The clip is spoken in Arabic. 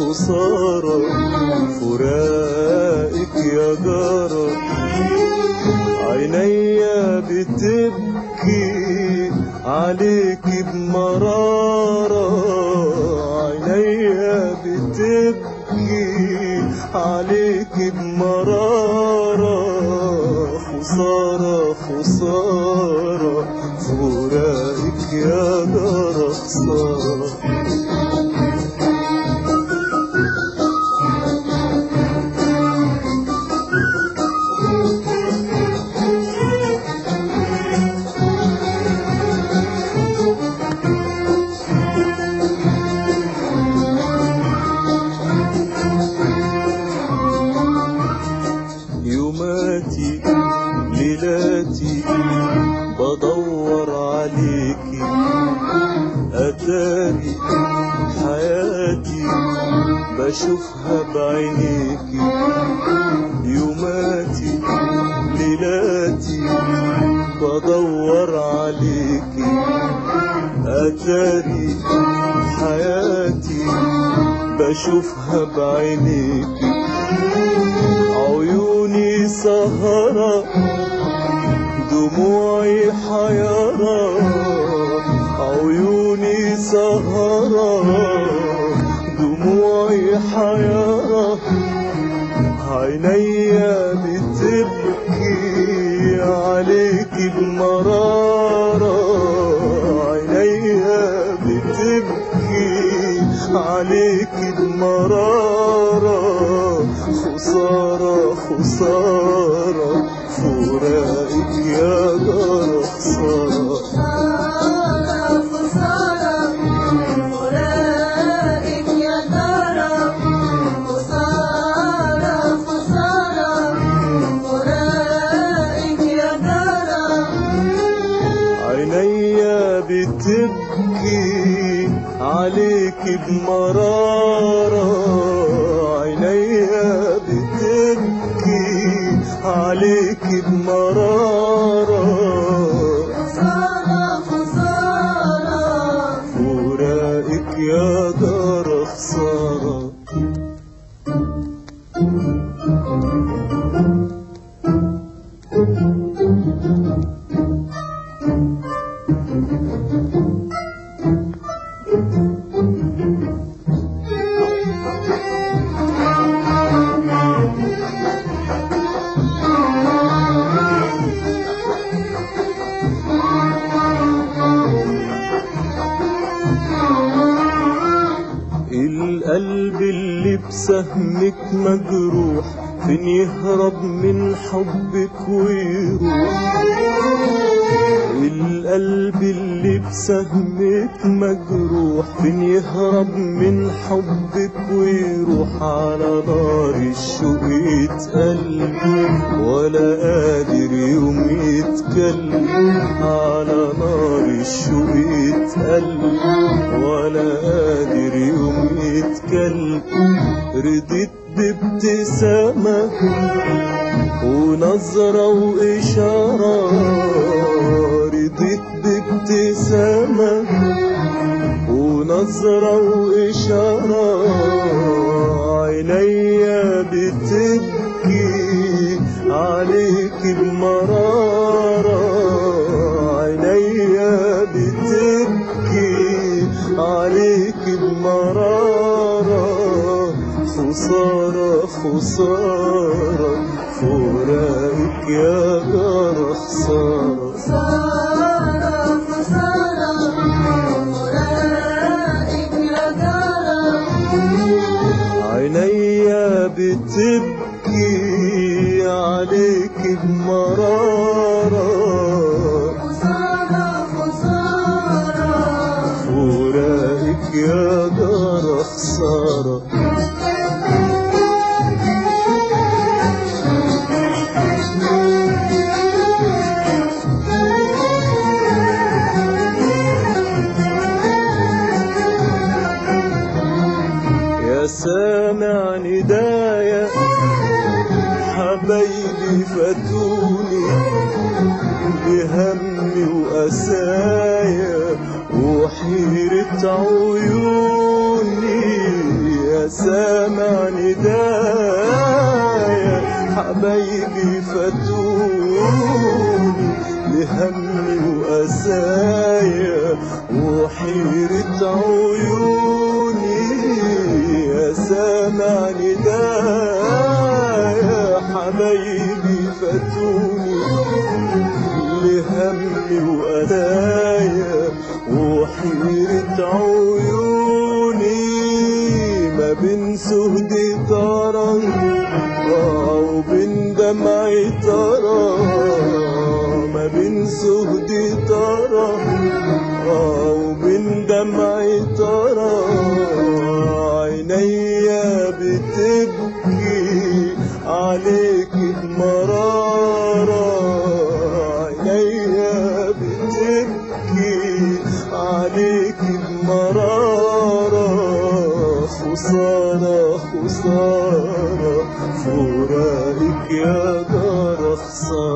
خسارة فراقك يا جارة. عينيا بتبكي عليكي بمرارة، عينيا بتبكي عليكي بمرارة. خسارة خسارة فراقك يا جارة خسارة. يوماتي ليلاتي بدور عليكي، أتاري حياتي بشوفها بعينيكي. يوماتي ليلاتي بدور عليكي، أتاري حياتي بشوفها بعينيكي. عيوني سهرة دموعي حيرة، عيوني سهرة دموعي حيرة. عينيا بتبكي عليكي بمرارة، عينيا بتبكي عليكي بمرارة. خسارة خسارة فراقك يا جارة خسارة. خسارة خسارة فراقك يا جارة. خسارة خسارة فراقك يا جارة. عينيا بتبكي عليكي بمرارة، عينيا بتبكي عليكي بمرارة. خسارة خسارة فراقك يا جارة خسارة. القلب اللي بسهمك مجروح فين يهرب من حبك ويروح. القلب اللي بسهمك مجروح فين يهرب من حبك ويروح. على نار الشوق يتقل ولا قادر يوم يتكلم، على نار الشوق يتقل ولا قادر يوم يتكلم. رديت بابتسامة ونظرة وإشارة، رديت بابتسامة ونظرة وإشارة. عينيا بتبكي عليكي بمرارة، عينيا بتبكي عليكي بمرارة. خسارة خسارة فراقك يا جارة خسارة. خسارة خسارة فراقك يا جارة. عينيا بتبكي عليكي بمرارة. خسارة خسارة فراقك يا جارة خسارة. سامع ندايا حبايبي فاتوني بهمي وقسايا وحيرة عيوني. يا يا سامع ندايا حبايبي فاتوني لهمي وأسايا وحيرة عيوني يا سامع ندايا حبايبي فاتوني لهمي وأسايا وحيرة عيوني ما بين سهدي ترى وبين دمعي ترى ما بين سهدي ترى وبين دمعي ترى عينيا بتبكي عليك بمرارة عينيا بتبكي عليك بمرارة خسارة خسارة فراقك يا جارة خسارة